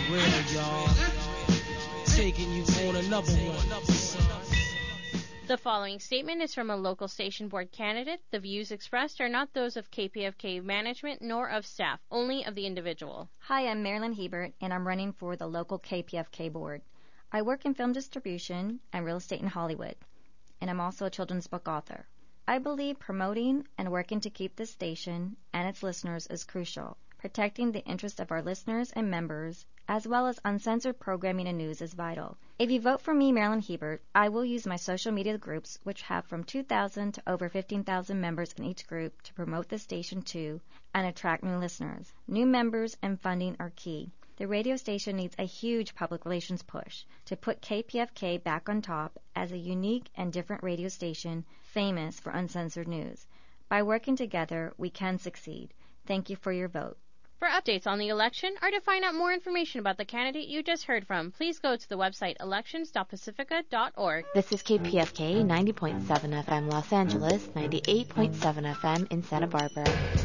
real, y'all. Taking you on another one. The following statement is from a local station board candidate. The views expressed are not those of KPFK management nor of staff, only of the individual. Hi, I'm Marilyn Hebert, and I'm running for the local KPFK board. I work in film distribution and real estate in Hollywood, and I'm also a children's book author. I believe promoting and working to keep this station and its listeners is crucial. Protecting the interest of our listeners and members, as well as uncensored programming and news, is vital. If you vote for me, Marilyn Hebert, I will use my social media groups, which have from 2,000 to over 15,000 members in each group, to promote the station to and attract new listeners. New members and funding are key. The radio station needs a huge public relations push to put KPFK back on top as a unique and different radio station famous for uncensored news. By working together, we can succeed. Thank you for your vote. For updates on the election or to find out more information about the candidate you just heard from, please go to the website elections.pacifica.org. This is KPFK 90.7 FM Los Angeles, 98.7 FM in Santa Barbara.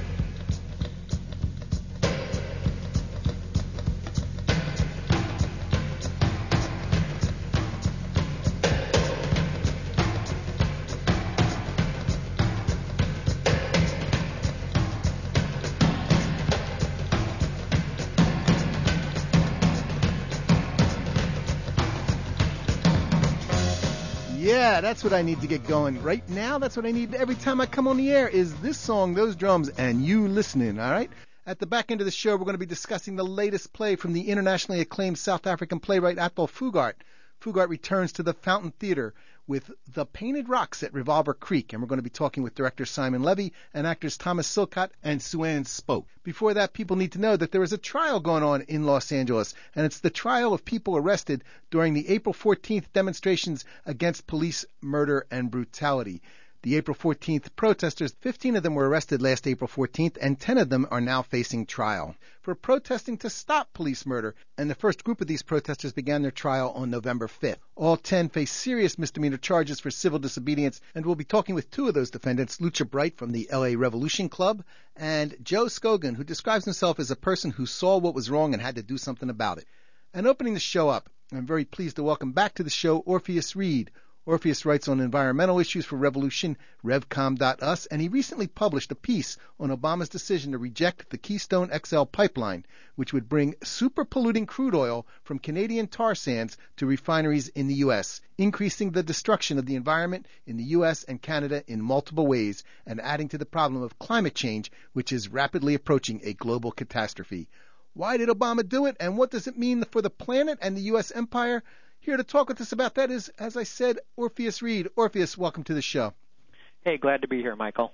Yeah, that's what I need to get going right now. That's what I need every time I come on the air is this song, those drums, and you listening, all right? At the back end of the show, we're going to be discussing the latest play from the internationally acclaimed South African playwright Athol Fugard. Fugard returns to the Fountain Theater with The Painted Rocks at Revolver Creek, and we're going to be talking with director Simon Levy and actors Thomas Silcott and Sue-Ann Spoke. Before that, people need to know that there is a trial going on in Los Angeles, and it's the trial of people arrested during the April 14th demonstrations against police murder and brutality. The April 14th protesters, 15 of them were arrested last April 14th, and 10 of them are now facing trial for protesting to stop police murder, and the first group of these protesters began their trial on November 5th. All 10 face serious misdemeanor charges for civil disobedience, and we'll be talking with two of those defendants, Lucha Bright from the LA Revolution Club, and Joe Scogan, who describes himself as a person who saw what was wrong and had to do something about it. And opening the show up, I'm very pleased to welcome back to the show Orpheus Reed. Orpheus writes on environmental issues for Revolution, Revcom.us, and he recently published a piece on Obama's decision to reject the Keystone XL pipeline, which would bring super-polluting crude oil from Canadian tar sands to refineries in the U.S., increasing the destruction of the environment in the U.S. and Canada in multiple ways, and adding to the problem of climate change, which is rapidly approaching a global catastrophe. Why did Obama do it, and what does it mean for the planet and the U.S. empire? Here to talk with us about that is, as I said, Orpheus Reed. Orpheus, welcome to the show. Hey, glad to be here, Michael.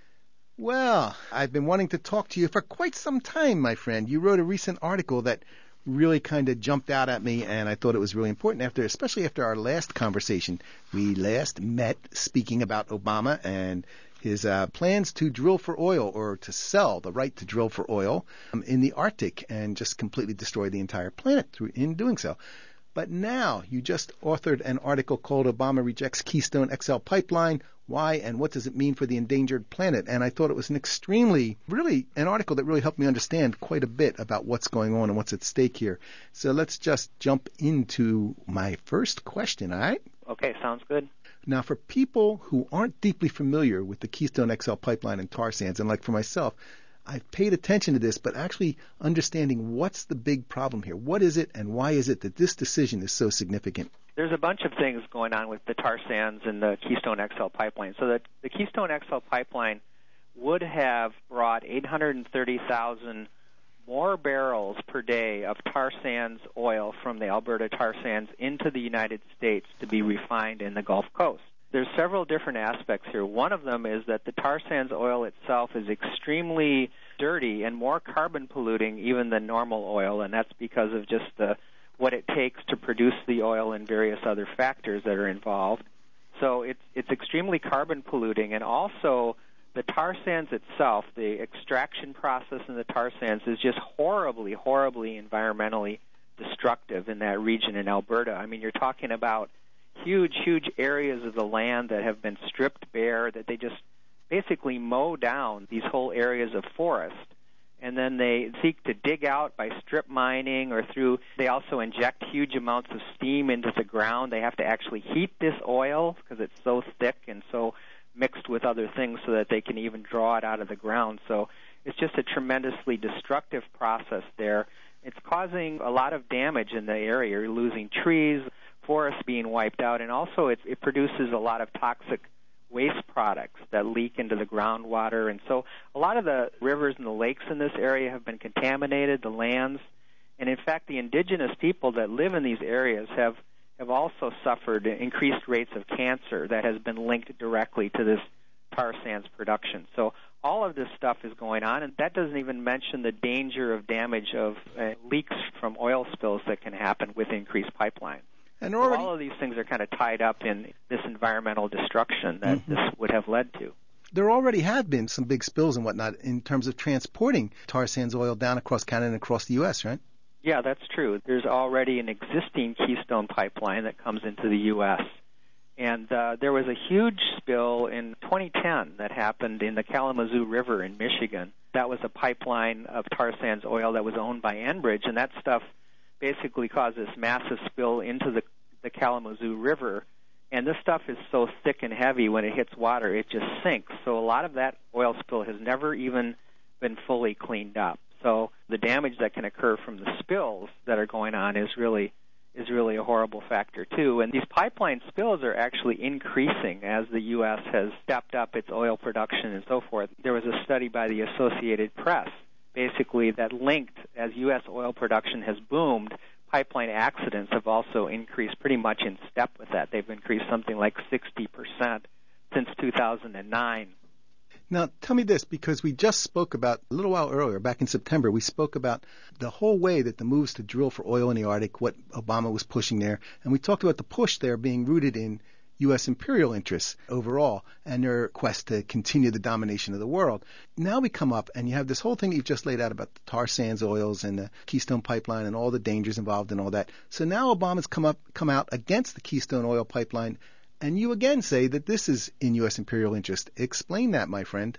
Well, I've been wanting to talk to you for quite some time, my friend. You wrote a recent article that really kind of jumped out at me, and I thought it was really important, especially after our last conversation. We last met speaking about Obama and his plans to drill for oil, or to sell the right to drill for oil in the Arctic and just completely destroy the entire planet in doing so. But now you just authored an article called Obama Rejects Keystone XL Pipeline, Why and What Does It Mean for the Endangered Planet? And I thought it was an article that really helped me understand quite a bit about what's going on and what's at stake here. So let's just jump into my first question, all right? Okay, sounds good. Now, for people who aren't deeply familiar with the Keystone XL Pipeline and tar sands, and like for myself, I've paid attention to this, but actually understanding what's the big problem here. What is it, and why is it that this decision is so significant? There's a bunch of things going on with the tar sands and the Keystone XL pipeline. So that the Keystone XL pipeline would have brought 830,000 more barrels per day of tar sands oil from the Alberta tar sands into the United States to be refined in the Gulf Coast. There's several different aspects here. One of them is that the tar sands oil itself is extremely dirty and more carbon polluting even than normal oil, and that's because of just what it takes to produce the oil and various other factors that are involved. So it's extremely carbon polluting, and also the tar sands itself, the extraction process in the tar sands is just horribly, horribly environmentally destructive in that region in Alberta. I mean, you're talking about huge, huge areas of the land that have been stripped bare, that they just basically mow down these whole areas of forest. and then they seek to dig out by strip mining or they also inject huge amounts of steam into the ground. They have to actually heat this oil because it's so thick and so mixed with other things so that they can even draw it out of the ground. So it's just a tremendously destructive process there. It's causing a lot of damage in the area. You're losing trees, forests being wiped out, and also it produces a lot of toxic waste products that leak into the groundwater. And so a lot of the rivers and the lakes in this area have been contaminated, the lands. And in fact, the indigenous people that live in these areas have also suffered increased rates of cancer that has been linked directly to this tar sands production. So all of this stuff is going on, and that doesn't even mention the danger of damage of leaks from oil spills that can happen with increased pipeline. And so all of these things are kind of tied up in this environmental destruction that this would have led to. There already have been some big spills and whatnot in terms of transporting tar sands oil down across Canada and across the U.S., right? Yeah, that's true. There's already an existing Keystone pipeline that comes into the U.S., and there was a huge spill in 2010 that happened in the Kalamazoo River in Michigan. That was a pipeline of tar sands oil that was owned by Enbridge, and that stuff basically caused this massive spill into the Kalamazoo River. And this stuff is so thick and heavy when it hits water, it just sinks. So a lot of that oil spill has never even been fully cleaned up. So the damage that can occur from the spills that are going on is really a horrible factor, too. And these pipeline spills are actually increasing as the U.S. has stepped up its oil production and so forth. There was a study by the Associated Press, basically, that linked, as U.S. oil production has boomed, pipeline accidents have also increased pretty much in step with that. They've increased something like 60% since 2009. Now, tell me this, because we just spoke about, a little while earlier, back in September, we spoke about the whole way that the moves to drill for oil in the Arctic, what Obama was pushing there, and we talked about the push there being rooted in U.S. imperial interests overall and their quest to continue the domination of the world. Now we come up and you have this whole thing that you've just laid out about the tar sands oils and the Keystone Pipeline and all the dangers involved in all that. So now Obama's come out against the Keystone Oil Pipeline, and you again say that this is in U.S. imperial interest. Explain that, my friend.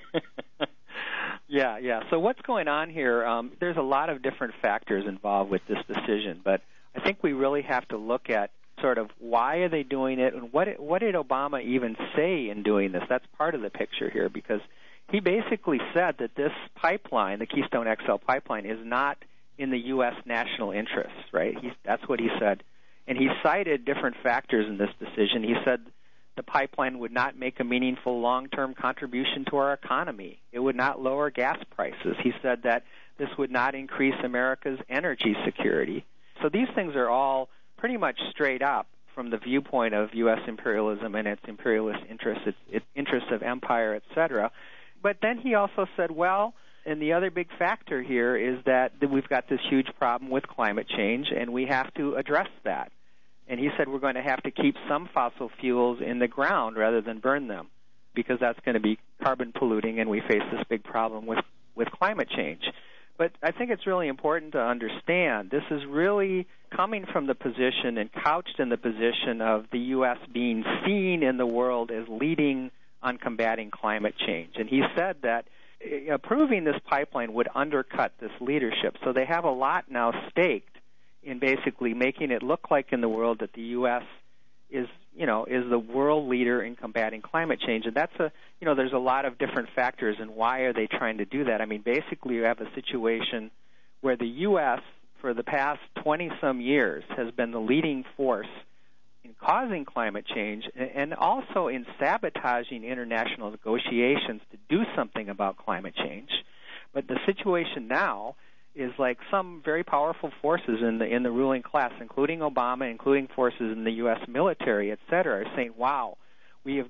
Yeah. So what's going on here, there's a lot of different factors involved with this decision, but I think we really have to look at sort of why are they doing it, and what did Obama even say in doing this? That's part of the picture here, because he basically said that this pipeline, the Keystone XL pipeline, is not in the U.S. national interest, right? That's what he said. And he cited different factors in this decision. He said the pipeline would not make a meaningful long-term contribution to our economy. It would not lower gas prices. He said that this would not increase America's energy security. So these things are all pretty much straight up from the viewpoint of U.S. imperialism and its imperialist interests, its interests of empire, etc. But then he also said, well, and the other big factor here is that we've got this huge problem with climate change, and we have to address that. And he said we're going to have to keep some fossil fuels in the ground rather than burn them, because that's going to be carbon polluting, and we face this big problem with climate change. But I think it's really important to understand this is really coming from the position and couched in the position of the U.S. being seen in the world as leading on combating climate change. And he said that approving this pipeline would undercut this leadership. So they have a lot now staked in basically making it look like in the world that the U.S. is the world leader in combating climate change. And that's there's a lot of different factors, and why are they trying to do that? I mean, basically you have a situation where the U.S. for the past 20-some years has been the leading force in causing climate change and also in sabotaging international negotiations to do something about climate change. But the situation now is like some very powerful forces in the ruling class, including Obama, including forces in the U.S. military, et cetera, are saying, wow, the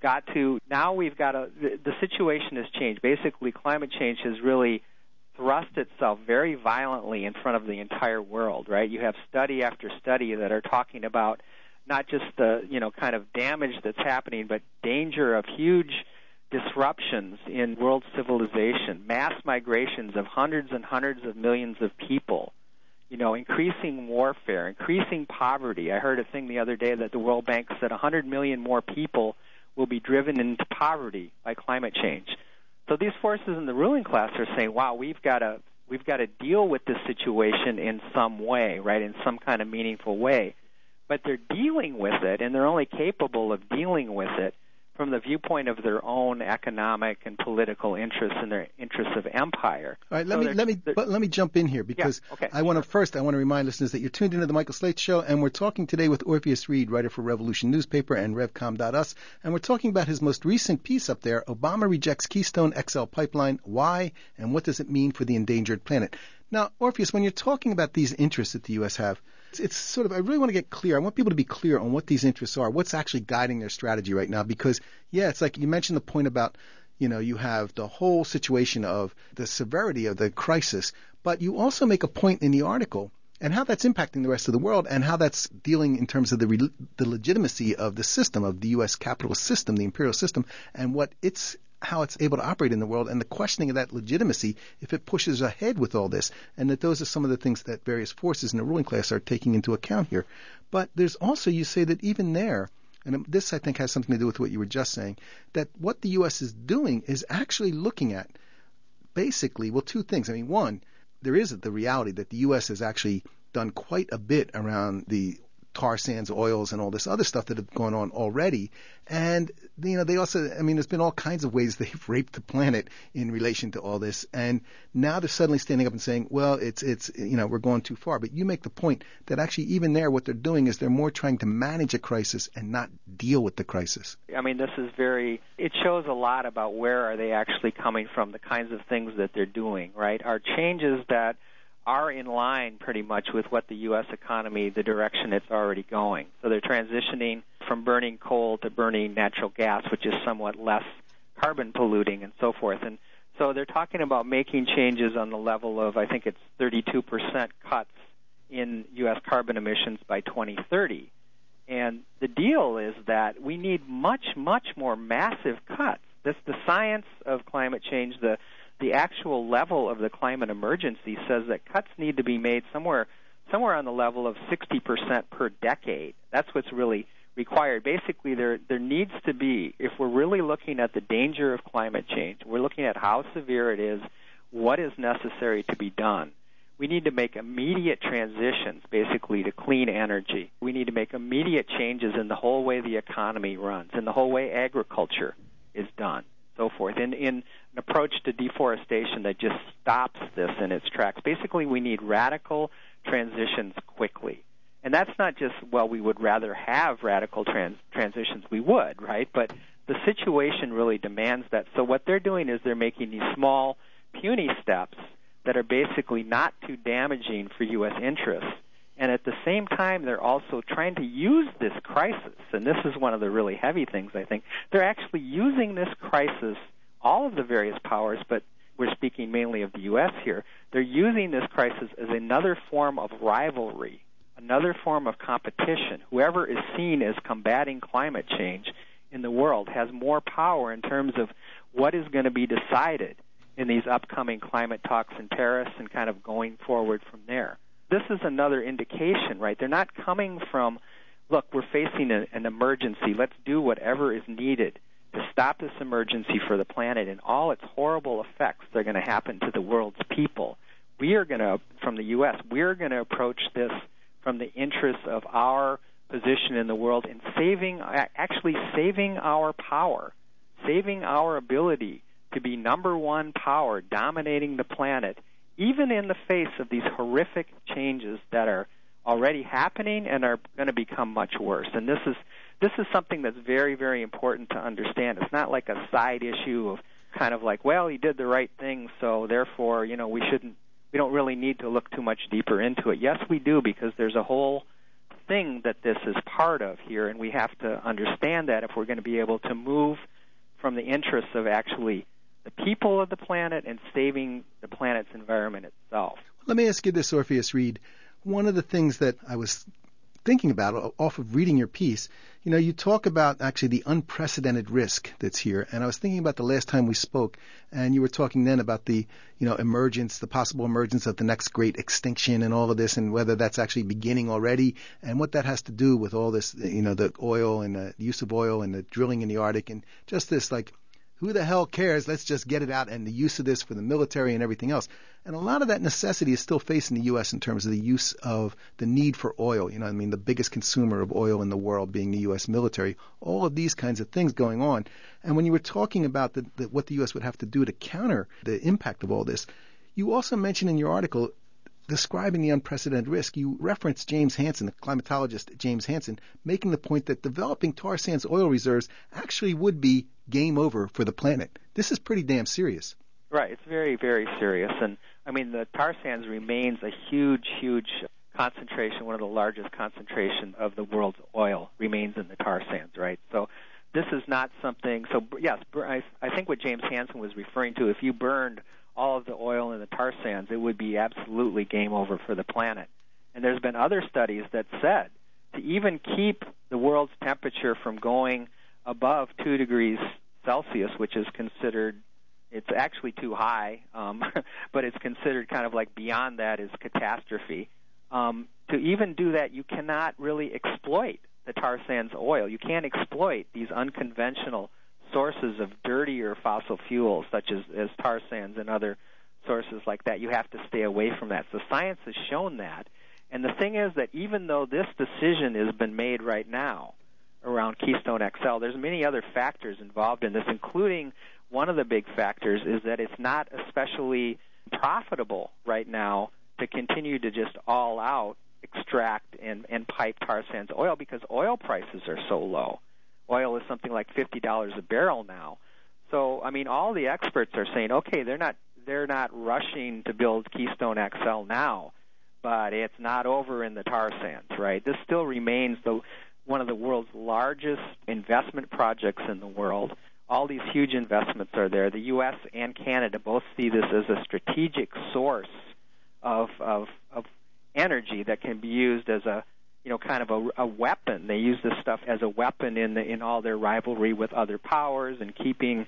situation has changed. Basically, climate change has really thrust itself very violently in front of the entire world, right? You have study after study that are talking about not just the, kind of damage that's happening, but danger of huge disruptions in world civilization, mass migrations of hundreds and hundreds of millions of people, increasing warfare, increasing poverty. I heard a thing the other day that the World Bank said 100 million more people will be driven into poverty by climate change. So these forces in the ruling class are saying, wow, we've got to deal with this situation in some way, right, in some kind of meaningful way. But they're dealing with it, and they're only capable of dealing with it from the viewpoint of their own economic and political interests and their interests of empire. All right, let me jump in here because I want to remind listeners that you're tuned into the Michael Slate Show, and we're talking today with Orpheus Reed, writer for Revolution Newspaper and Revcom.us, and we're talking about his most recent piece up there, Obama Rejects Keystone XL Pipeline, Why, and What Does It Mean for the Endangered Planet? Now, Orpheus, when you're talking about these interests that the U.S. have, it's sort of, I really want to get clear. I want people to be clear on what these interests are, what's actually guiding their strategy right now. Because, it's like you mentioned the point about, you have the whole situation of the severity of the crisis, but you also make a point in the article and how that's impacting the rest of the world and how that's dealing in terms of the legitimacy of the system, of the U.S. capitalist system, the imperial system, and how it's able to operate in the world, and the questioning of that legitimacy if it pushes ahead with all this, and that those are some of the things that various forces in the ruling class are taking into account here. But there's also, you say that even there, and this I think has something to do with what you were just saying, that what the U.S. is doing is actually looking at basically, two things. I mean, one, there is the reality that the U.S. has actually done quite a bit around the tar sands, oils, and all this other stuff that have gone on already. And, they also, there's been all kinds of ways they've raped the planet in relation to all this. And now they're suddenly standing up and saying, well, it's we're going too far. But you make the point that actually even there, what they're doing is they're more trying to manage a crisis and not deal with the crisis. This is it shows a lot about where are they actually coming from, the kinds of things that they're doing, right? Are changes that are in line pretty much with what the U.S. economy, the direction it's already going. So they're transitioning from burning coal to burning natural gas, which is somewhat less carbon polluting and so forth. And so they're talking about making changes on the level of, I think it's 32% cuts in U.S. carbon emissions by 2030. And the deal is that we need much, much more massive cuts. That's the science of climate change. The actual level of the climate emergency says that cuts need to be made somewhere on the level of 60% per decade. That's what's really required. Basically, there needs to be, if we're really looking at the danger of climate change, we're looking at how severe it is, what is necessary to be done. We need to make immediate transitions, basically, to clean energy. We need to make immediate changes in the whole way the economy runs, in the whole way agriculture is done, so forth, in an approach to deforestation that just stops this in its tracks. Basically, we need radical transitions quickly. And that's not just, we would rather have radical transitions. We would, right? But the situation really demands that. So what they're doing is they're making these small, puny steps that are basically not too damaging for U.S. interests. And at the same time, they're also trying to use this crisis, and this is one of the really heavy things, I think. They're actually using this crisis, all of the various powers, but we're speaking mainly of the U.S. here. They're using this crisis as another form of rivalry, another form of competition. Whoever is seen as combating climate change in the world has more power in terms of what is going to be decided in these upcoming climate talks in Paris and kind of going forward from there. This is another indication, right? They're not coming from, look, we're facing an emergency. Let's do whatever is needed to stop this emergency for the planet and all its horrible effects that are going to happen to the world's people. We are going to, from the U.S., we're going to approach this from the interests of our position in the world and saving our power, saving our ability to be number one power, dominating the planet, even in the face of these horrific changes that are already happening and are going to become much worse. And this is something that's very, very important to understand. It's not like a side issue of kind of like, he did the right thing, so therefore, we don't really need to look too much deeper into it. Yes, we do, because there's a whole thing that this is part of here, and we have to understand that if we're going to be able to move from the interests of actually the people of the planet and saving the planet's environment itself. Let me ask you this, Orpheus Reed. One of the things that I was thinking about off of reading your piece, you talk about actually the unprecedented risk that's here. And I was thinking about the last time we spoke, and you were talking then about the, the possible emergence of the next great extinction and all of this, and whether that's actually beginning already, and what that has to do with all this, the oil and the use of oil and the drilling in the Arctic, and just this, who the hell cares? Let's just get it out, and the use of this for the military and everything else. And a lot of that necessity is still facing the U.S. in terms of the use of the need for oil. You know, I mean, the biggest consumer of oil in the world being the U.S. military. All of these kinds of things going on. And when you were talking about what the U.S. would have to do to counter the impact of all this, you also mentioned in your article, describing the unprecedented risk, you referenced James Hansen, the climatologist James Hansen, making the point that developing tar sands oil reserves actually would be game over for the planet. This is pretty damn serious. Right. It's very, very serious. And, I mean, the tar sands remains a huge, huge concentration, one of the largest concentrations of the world's oil remains in the tar sands, right? So this is not something, so yes, I think what James Hansen was referring to, if you burned all of the oil in the tar sands, it would be absolutely game over for the planet. And there's been other studies that said to even keep the world's temperature from going above 2 degrees Celsius, which is considered, it's actually too high, but it's considered kind of like beyond that is catastrophe. To even do that, you cannot really exploit the tar sands oil. You can't exploit these unconventional sources of dirtier fossil fuels such as tar sands and other sources like that. You have to stay away from that. So science has shown that. And the thing is that even though this decision has been made right now around Keystone XL, there's many other factors involved in this, including one of the big factors is that it's not especially profitable right now to continue to just all out extract and pipe tar sands oil because oil prices are so low. Oil is something like $50 a barrel now. So, I mean, all the experts are saying, okay, they're not rushing to build Keystone XL now, but it's not over in the tar sands, right? This still remains one of the world's largest investment projects in the world. All these huge investments are there. The U.S. and Canada both see this as a strategic source of energy that can be used as a kind of a weapon. They use this stuff as a weapon in all their rivalry with other powers and keeping,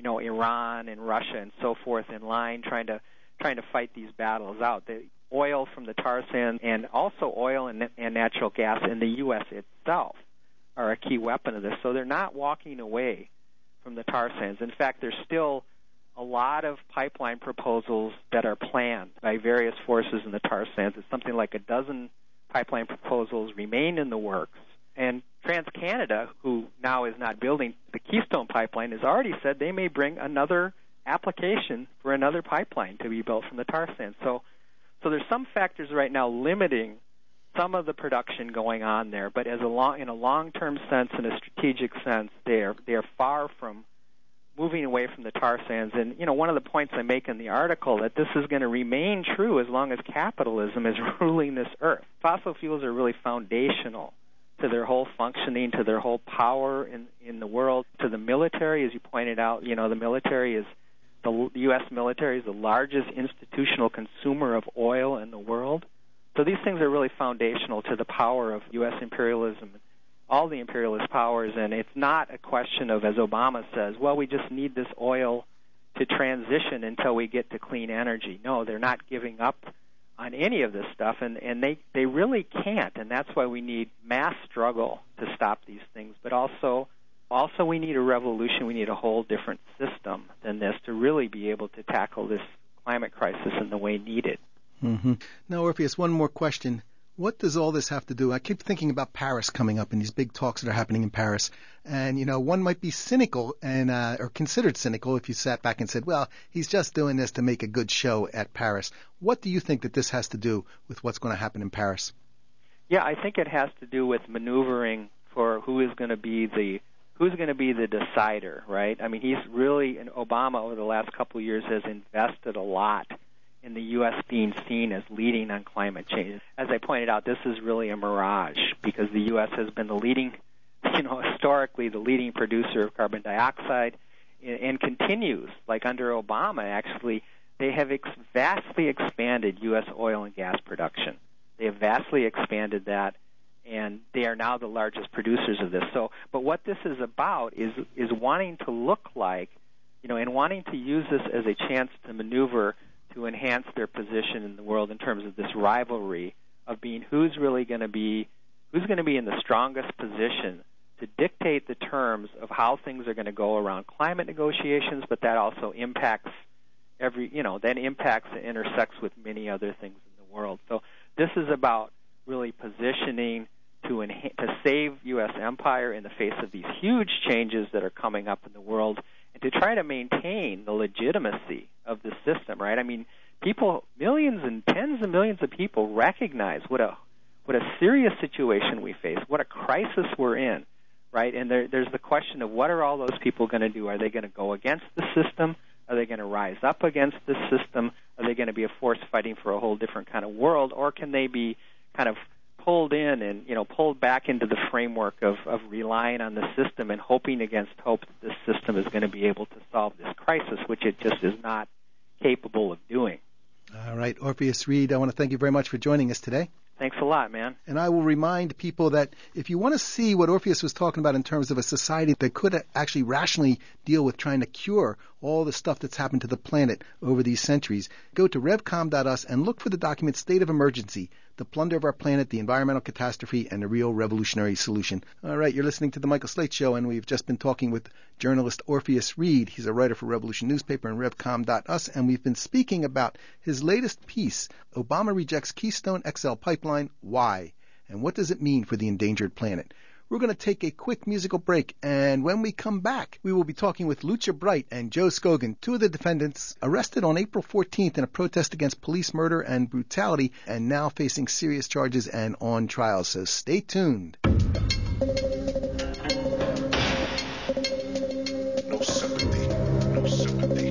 Iran and Russia and so forth in line, trying to fight these battles out. The oil from the tar sands and also oil and natural gas in the U.S. itself are a key weapon of this. So they're not walking away from the tar sands. In fact, there's still a lot of pipeline proposals that are planned by various forces in the tar sands. It's something like a dozen pipeline proposals remain in the works. And TransCanada, who now is not building the Keystone Pipeline, has already said they may bring another application for another pipeline to be built from the tar sands. So there's some factors right now limiting some of the production going on there, but in a long-term sense, in a strategic sense, they are far from moving away from the tar sands. And, one of the points I make in the article that this is going to remain true as long as capitalism is ruling this earth. Fossil fuels are really foundational to their whole functioning, to their whole power in the world, to the military, as you pointed out. The military is, the U.S. military is the largest institutional consumer of oil in the world. So these things are really foundational to the power of U.S. imperialism, all the imperialist powers, and it's not a question of, as Obama says, well, we just need this oil to transition until we get to clean energy. No, they're not giving up on any of this stuff, and they really can't, and that's why we need mass struggle to stop these things. But also we need a revolution. We need a whole different system than this to really be able to tackle this climate crisis in the way needed. Mm-hmm. Now, Orpheus, one more question. What does all this have to do? I keep thinking about Paris coming up and these big talks that are happening in Paris. And, one might be cynical and or considered cynical if you sat back and said, well, he's just doing this to make a good show at Paris. What do you think that this has to do with what's going to happen in Paris? Yeah, I think it has to do with maneuvering for who is going to be the decider, right? I mean, Obama over the last couple of years has invested a lot in the U.S. being seen as leading on climate change. As I pointed out, this is really a mirage because the U.S. has been the leading, historically the leading producer of carbon dioxide and continues, like under Obama, actually, they have vastly expanded U.S. oil and gas production. They have vastly expanded that, and they are now the largest producers of this. So, but what this is about is wanting to look like, and wanting to use this as a chance to maneuver to enhance their position in the world in terms of this rivalry of being who's going to be in the strongest position to dictate the terms of how things are going to go around climate negotiations, but that also impacts then impacts and intersects with many other things in the world. So this is about really positioning to save U.S. empire in the face of these huge changes that are coming up in the world, and to try to maintain the legitimacy of the system, right? I mean, people, millions and tens of millions of people recognize what a serious situation we face, what a crisis we're in, right? And there's the question of what are all those people going to do? Are they going to go against the system? Are they going to rise up against the system? Are they going to be a force fighting for a whole different kind of world? Or can they be kind of pulled in and, pulled back into the framework of relying on the system and hoping against hope that this system is going to be able to solve this crisis, which it just is not capable of doing. All right, Orpheus Reed, I want to thank you very much for joining us today. Thanks a lot, man. And I will remind people that if you want to see what Orpheus was talking about in terms of a society that could actually rationally deal with trying to cure all the stuff that's happened to the planet over these centuries, go to revcom.us and look for the document State of Emergency, the plunder of our planet, the environmental catastrophe, and the real revolutionary solution. All right, you're listening to The Michael Slate Show, and we've just been talking with journalist Orpheus Reed. He's a writer for Revolution Newspaper and revcom.us, and we've been speaking about his latest piece, Obama Rejects Keystone XL Pipeline, Why? And what does it mean for the endangered planet? We're going to take a quick musical break, and when we come back, we will be talking with Lucia Bright and Joe Scogan, two of the defendants arrested on April 14th in a protest against police murder and brutality, and now facing serious charges and on trial. So stay tuned. No sympathy, no sympathy.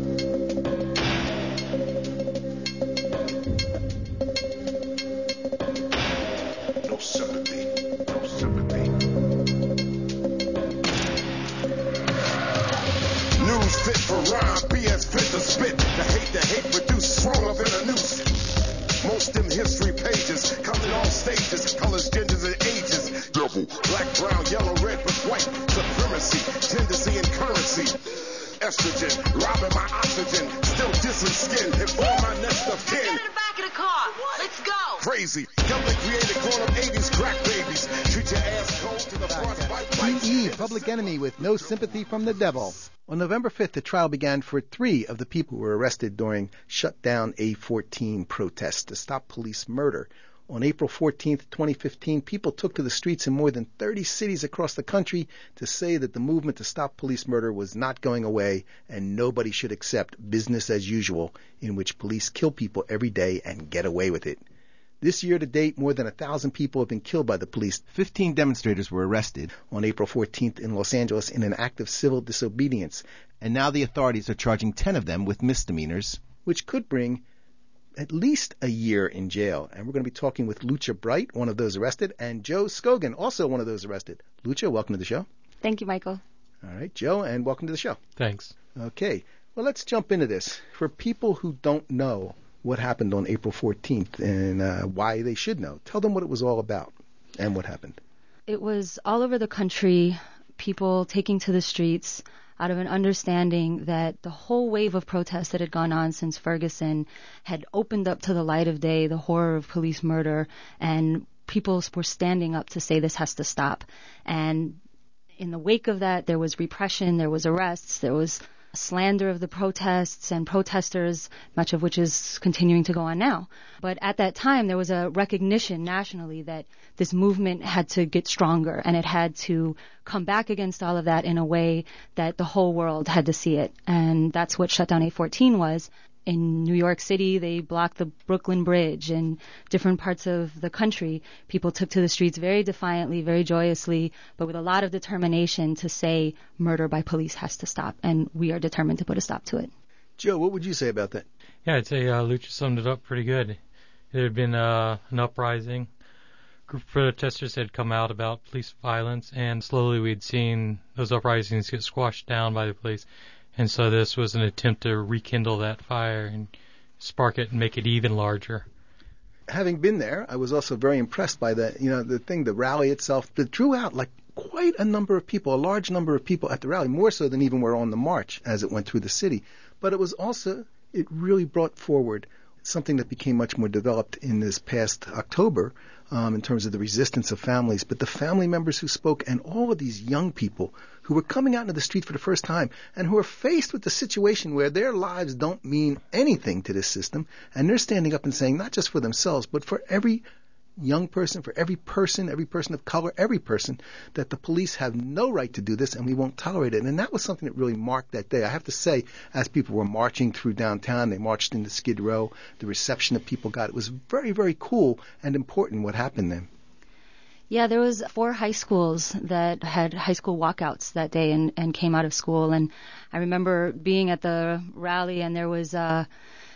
No sympathy, no sympathy. News fit for rhyme, BS fit to spit. The hate produced, swung up in a noose. Most them history pages, come in all stages, colors, genders, and ages. Double, black, brown, yellow, red, but white. Supremacy, tendency, and currency. Estrogen, robbing my oxygen, still dissing skin, and form my nest of kin. Get in the back of the car, let's go. Crazy, government created grown-up 80s crack babies. Treat your ass cold to the frostbite. P.E. Public Enemy with No Sympathy from the Devil. On November 5th, the trial began for 3 of the people who were arrested during Shutdown A14 protests to stop police murder. On April 14th, 2015, people took to the streets in more than 30 cities across the country to say that the movement to stop police murder was not going away and nobody should accept business as usual in which police kill people every day and get away with it. This year to date, more than 1,000 people have been killed by the police. 15 demonstrators were arrested on April 14th in Los Angeles in an act of civil disobedience. And now the authorities are charging 10 of them with misdemeanors, which could bring at least a year in jail. And we're going to be talking with Lucia Bright, one of those arrested, and Joe Scogan, also one of those arrested. Lucia, welcome to the show. Thank you, Michael. All right, Joe, and welcome to the show. Thanks. Okay, well, let's jump into this. For people who don't know what happened on April 14th and why they should know, tell them what it was all about and what happened. It was all over the country, people taking to the streets out of an understanding that the whole wave of protests that had gone on since Ferguson had opened up to the light of day the horror of police murder, and people were standing up to say this has to stop. And in the wake of that, there was repression, there was arrests, there was slander of the protests and protesters, much of which is continuing to go on now. But at that time, there was a recognition nationally that this movement had to get stronger and it had to come back against all of that in a way that the whole world had to see it. And that's what Shutdown A14 was. In New York City, they blocked the Brooklyn Bridge. In different parts of the country, people took to the streets very defiantly, very joyously, but with a lot of determination to say murder by police has to stop, and we are determined to put a stop to it. Joe, what would you say about that? Yeah, I'd say Lucia summed it up pretty good. There had been an uprising. Group of protesters had come out about police violence, and slowly we'd seen those uprisings get squashed down by the police. And so this was an attempt to rekindle that fire and spark it and make it even larger. Having been there, I was also very impressed by the rally itself that drew out like quite a number of people, a large number of people at the rally, more so than even were on the march as it went through the city. But it was also, it really brought forward something that became much more developed in this past October in terms of the resistance of families, but the family members who spoke and all of these young people who were coming out into the street for the first time and who are faced with the situation where their lives don't mean anything to this system, and they're standing up and saying not just for themselves, but for every young person, for every person of color, every person, that the police have no right to do this and we won't tolerate it. And that was something that really marked that day. I have to say, as people were marching through downtown, they marched into Skid Row, the reception that people got, it was very, very cool and important what happened then. Yeah, there was 4 high schools that had high school walkouts that day and came out of school. And I remember being at the rally, and there was a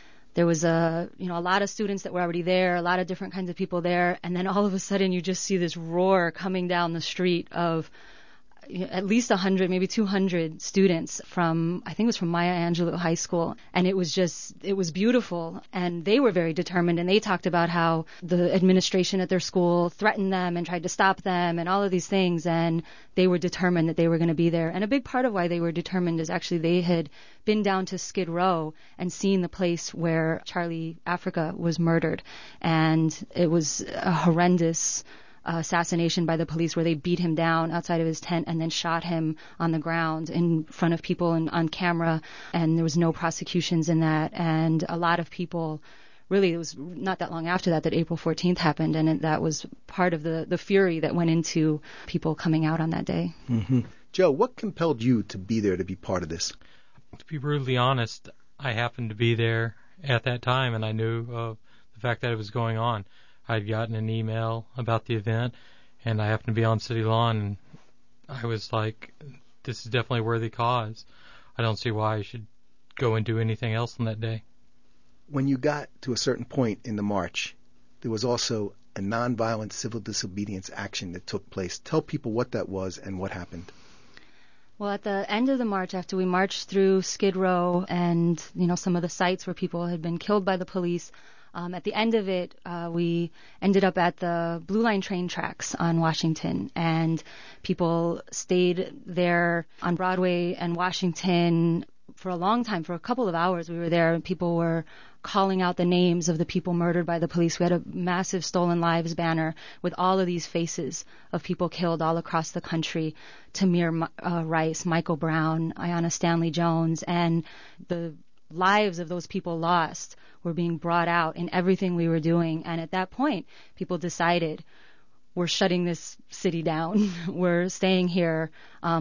lot of students that were already there, a lot of different kinds of people there, and then all of a sudden you just see this roar coming down the street of at least 100, maybe 200 students from, I think it was from Maya Angelou High School. And it was beautiful. And they were very determined. And they talked about how the administration at their school threatened them and tried to stop them and all of these things. And they were determined that they were going to be there. And a big part of why they were determined is actually they had been down to Skid Row and seen the place where Charlie Africa was murdered. And it was a horrendous assassination by the police where they beat him down outside of his tent and then shot him on the ground in front of people and on camera, and there was no prosecutions in that. And a lot of people, really, it was not that long after that April 14th happened, and that was part of the fury that went into people coming out on that day. Mm-hmm. Joe, what compelled you to be there, to be part of this? To be brutally honest, I happened to be there at that time, and I knew of the fact that it was going on. I'd gotten an email about the event, and I happened to be on City Lawn, and I was like, this is definitely a worthy cause. I don't see why I should go and do anything else on that day. When you got to a certain point in the march, there was also a nonviolent civil disobedience action that took place. Tell people what that was and what happened. Well, at the end of the march, after we marched through Skid Row and, some of the sites where people had been killed by the police, at the end of it, we ended up at the Blue Line train tracks on Washington, and people stayed there on Broadway and Washington for a long time. For a couple of hours we were there, and people were calling out the names of the people murdered by the police. We had a massive Stolen Lives banner with all of these faces of people killed all across the country. Tamir Rice, Michael Brown, Ayanna Stanley Jones, and the lives of those people lost were being brought out in everything we were doing. And at that point, people decided, we're shutting this city down. We're staying here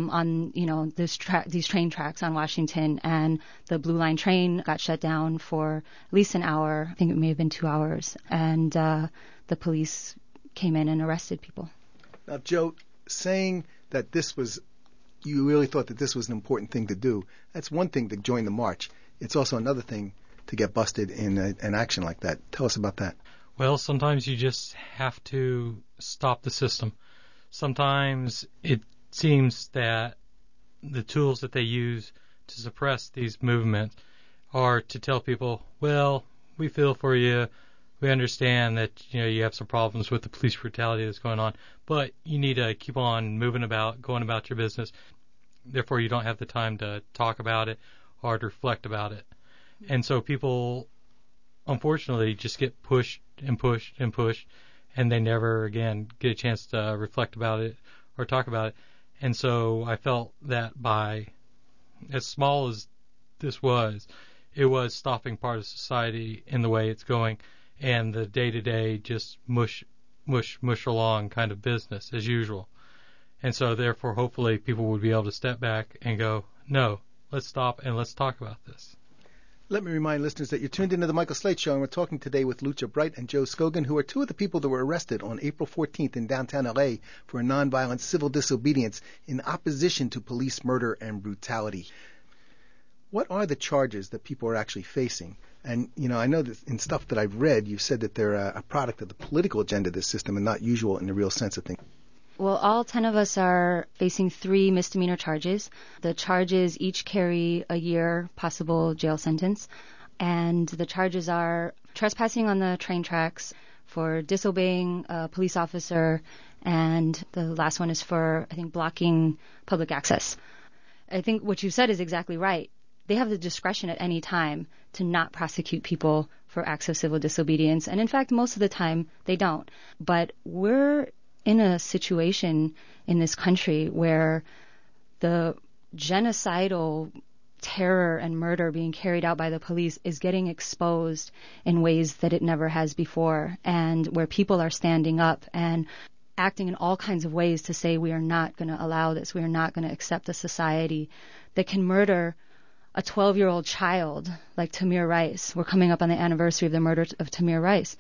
on these train tracks on Washington. And the Blue Line train got shut down for at least an hour. I think it may have been 2 hours. And the police came in and arrested people. Now, Joe, saying that you really thought that this was an important thing to do, that's one thing to join the march. It's also another thing to get busted in an action like that. Tell us about that. Well, sometimes you just have to stop the system. Sometimes it seems that the tools that they use to suppress these movements are to tell people, well, we feel for you. We understand that you have some problems with the police brutality that's going on, but you need to keep on moving about, going about your business. Therefore, you don't have the time to talk about it or to reflect about it. And so people, unfortunately, just get pushed and pushed and pushed, and they never, again, get a chance to reflect about it or talk about it. And so I felt that by, as small as this was, it was stopping part of society in the way it's going, and the day-to-day just mush along kind of business as usual. And so, therefore, hopefully people would be able to step back and go, no, let's stop and let's talk about this. Let me remind listeners that you're tuned into the Michael Slate Show, and we're talking today with Lucha Bright and Joe Scogin, who are two of the people that were arrested on April 14th in downtown L.A. for a nonviolent civil disobedience in opposition to police murder and brutality. What are the charges that people are actually facing? And, I know that in stuff that I've read, you said that they're a product of the political agenda of this system and not usual in the real sense of things. Well, all 10 of us are facing 3 misdemeanor charges. The charges each carry a year possible jail sentence. And the charges are trespassing on the train tracks, for disobeying a police officer, and the last one is for, I think, blocking public access. I think what you said is exactly right. they have the discretion at any time to not prosecute people for acts of civil disobedience. And in fact, most of the time they don't. But we're in a situation in this country where the genocidal terror and murder being carried out by the police is getting exposed in ways that it never has before, and where people are standing up and acting in all kinds of ways to say we are not going to allow this, we are not going to accept a society that can murder a 12-year-old child like Tamir Rice. We're coming up on the anniversary of the murder of Tamir Rice.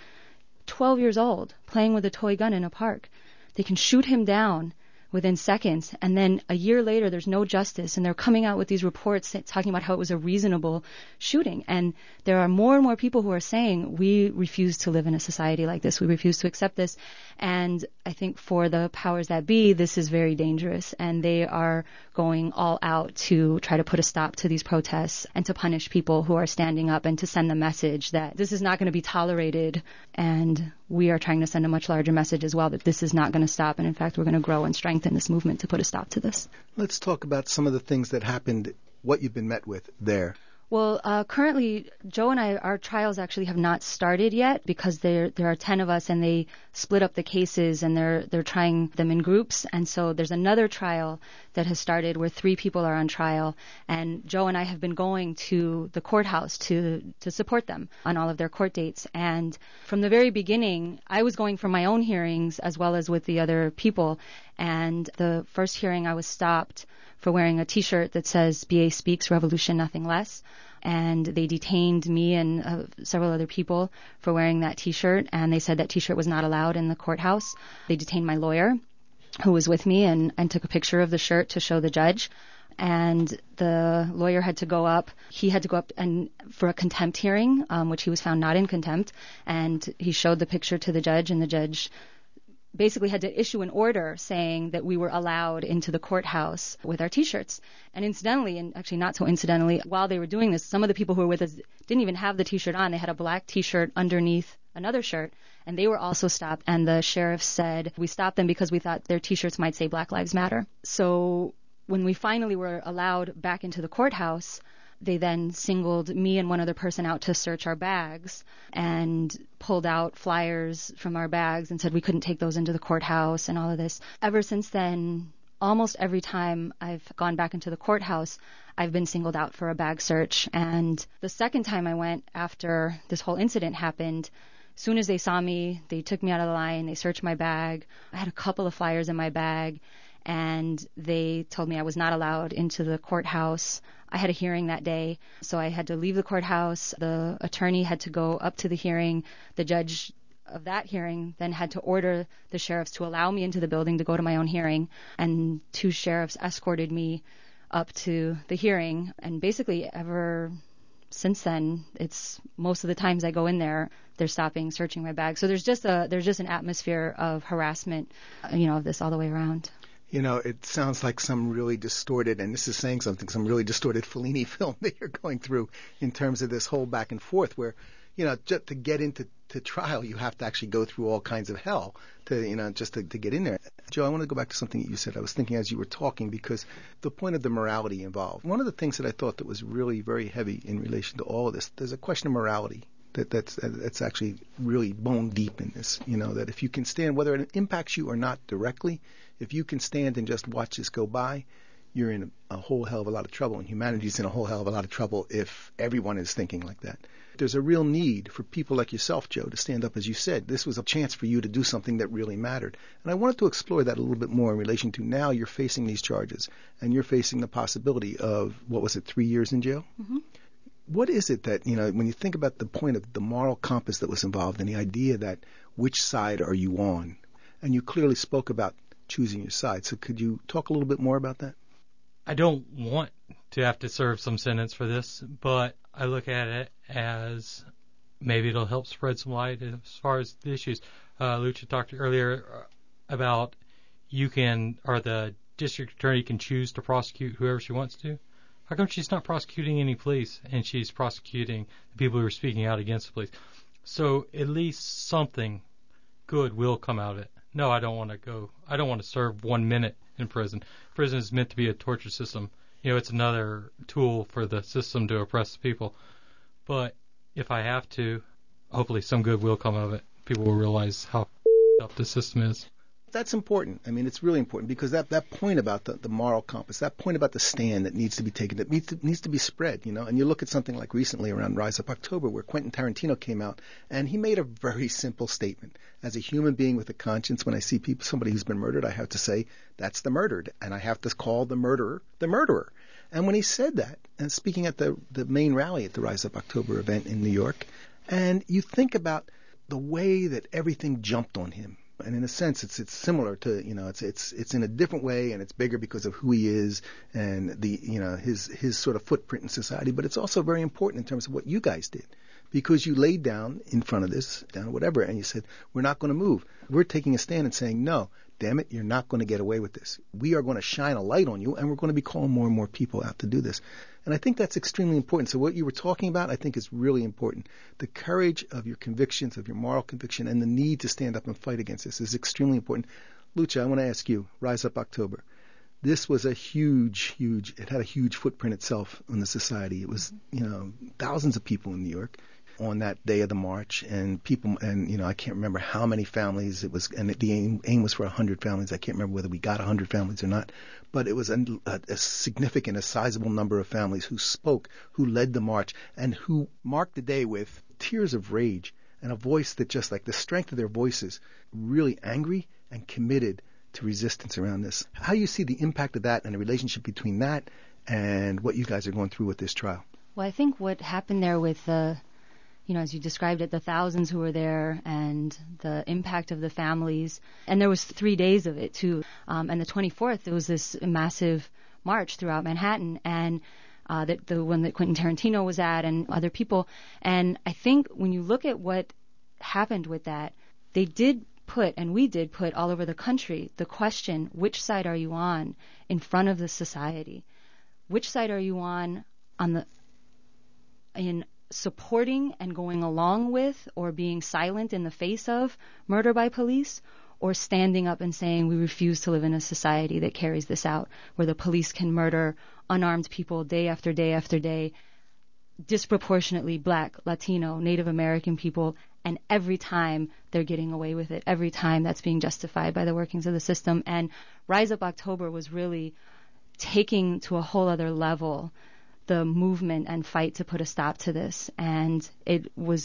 12 years old, playing with a toy gun in a park. They can shoot him down within seconds, and then a year later there's no justice, and they're coming out with these reports talking about how it was a reasonable shooting. And there are more and more people who are saying we refuse to live in a society like this, we refuse to accept this. And I think for the powers that be, this is very dangerous, and they are going all out to try to put a stop to these protests and to punish people who are standing up and to send the message that this is not going to be tolerated. And we are trying to send a much larger message as well that this is not going to stop, and in fact we're going to grow and strengthen this movement to put a stop to this. Let's talk about some of the things that happened, what you've been met with there. Well, currently, Joe and I, our trials actually have not started yet because there are 10 of us, and they split up the cases, and they're trying them in groups. And so there's another trial that has started where 3 people are on trial, and Joe and I have been going to the courthouse to support them on all of their court dates. And from the very beginning, I was going for my own hearings as well as with the other people. And the first hearing, I was stopped for wearing a T-shirt that says BA Speaks, Revolution, Nothing Less. And they detained me and several other people for wearing that T-shirt, and they said that T-shirt was not allowed in the courthouse. They detained my lawyer, who was with me, and took a picture of the shirt to show the judge. And the lawyer had to go up. He had to go up and for a contempt hearing, which he was found not in contempt. And he showed the picture to the judge, and the judge basically had to issue an order saying that we were allowed into the courthouse with our T-shirts. And incidentally, and actually not so incidentally, while they were doing this, some of the people who were with us didn't even have the T-shirt on. They had a black T-shirt underneath another shirt, and they were also stopped. And the sheriff said, we stopped them because we thought their T-shirts might say Black Lives Matter. So when we finally were allowed back into the courthouse, they then singled me and one other person out to search our bags and pulled out flyers from our bags and said we couldn't take those into the courthouse and all of this. Ever since then, almost every time I've gone back into the courthouse, I've been singled out for a bag search. And the second time I went after this whole incident happened, as soon as they saw me, they took me out of the line, they searched my bag. I had a couple of flyers in my bag, and they told me I was not allowed into the courthouse. I had a hearing that day, so I had to leave the courthouse. The attorney had to go up to the hearing. The judge of that hearing then had to order the sheriffs to allow me into the building to go to my own hearing, and 2 sheriffs escorted me up to the hearing. And basically ever since then, it's most of the times I go in there, they're stopping, searching my bag. So there's just an atmosphere of harassment, of this all the way around. It sounds like some really distorted, and this is saying something, some really distorted Fellini film that you're going through in terms of this whole back and forth where, just to get into trial, you have to actually go through all kinds of hell just to get in there. Joe, I want to go back to something that you said. I was thinking as you were talking, because the point of the morality involved. One of the things that I thought that was really very heavy in relation to all of this, there's a question of morality that's actually really bone deep in this, that if you can stand, whether it impacts you or not directly, if you can stand and just watch this go by, you're in a whole hell of a lot of trouble, and humanity's in a whole hell of a lot of trouble if everyone is thinking like that. There's a real need for people like yourself, Joe, to stand up. As you said, this was a chance for you to do something that really mattered. And I wanted to explore that a little bit more in relation to now you're facing these charges, and you're facing the possibility of, 3 years in jail? Mm-hmm. What is it that, when you think about the point of the moral compass that was involved and the idea that which side are you on? And you clearly spoke about choosing your side. So could you talk a little bit more about that? I don't want to have to serve some sentence for this, but I look at it as maybe it'll help spread some light as far as the issues. Lucha talked earlier about the district attorney can choose to prosecute whoever she wants to. How come she's not prosecuting any police and she's prosecuting the people who are speaking out against the police? So at least something good will come out of it. No, I don't want to serve 1 minute in prison. Prison is meant to be a torture system. it's another tool for the system to oppress people. But if I have to, hopefully some good will come of it. People will realize how up the system is. That's important. I mean, it's really important because that point about the moral compass, that point about the stand that needs to be taken, that needs to be spread, And you look at something like recently around Rise Up October where Quentin Tarantino came out and he made a very simple statement. As a human being with a conscience, when I see somebody who's been murdered, I have to say, that's the murdered. And I have to call the murderer the murderer. And when he said that, and speaking at the main rally at the Rise Up October event in New York, and you think about the way that everything jumped on him. And in a sense, it's similar to, it's in a different way, and it's bigger because of who he is and his sort of footprint in society. But it's also very important in terms of what you guys did, because you laid down in front of this, whatever, and you said, we're not going to move. We're taking a stand and saying, no, damn it, you're not going to get away with this. We are going to shine a light on you, and we're going to be calling more and more people out to do this. And I think that's extremely important. So what you were talking about, I think, is really important. The courage of your convictions, of your moral conviction, and the need to stand up and fight against this is extremely important. Lucha, I want to ask you, Rise Up October. This was a huge, it had a huge footprint itself on the society. It was, thousands of people in New York on that day of the march, and people, and I can't remember how many families it was, and the aim was for 100 families. I can't remember whether we got 100 families or not, but it was a significant, a sizable number of families who spoke, who led the march, and who marked the day with tears of rage and a voice that just like the strength of their voices, really angry and committed to resistance around this. How do you see the impact of that and the relationship between that and what you guys are going through with this trial? Well, I think what happened there with the as you described it, the thousands who were there and the impact of the families. And there was 3 days of it, too. And the 24th, there was this massive march throughout Manhattan, and the one that Quentin Tarantino was at and other people. And I think when you look at what happened with that, they did put, and we did put all over the country, the question, which side are you on in front of the society? Which side are you on in supporting and going along with or being silent in the face of murder by police, or standing up and saying we refuse to live in a society that carries this out, where the police can murder unarmed people day after day after day, disproportionately Black, Latino, Native American people, and every time they're getting away with it, every time that's being justified by the workings of the system. And Rise Up October was really taking to a whole other level the movement and fight to put a stop to this, and it